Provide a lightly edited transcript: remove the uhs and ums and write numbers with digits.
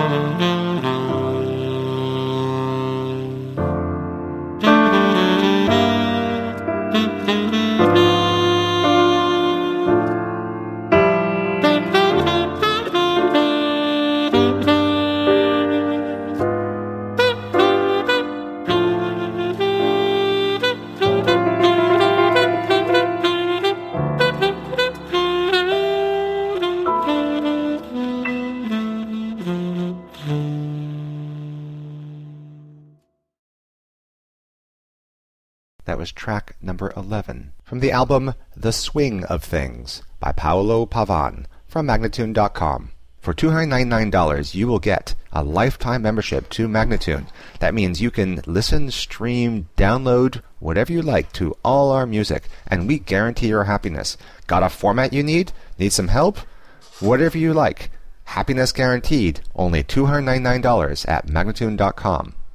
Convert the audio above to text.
That was track number 11 from the album The Swing of Things by Paolo Pavan from Magnatune.com. For $299, you will get a lifetime membership to Magnatune. That means you can listen, stream, download, whatever you like to all our music, and we guarantee your happiness. Got a format you need? Need some help? Whatever you like. Happiness guaranteed. Only $299 at Magnatune.com.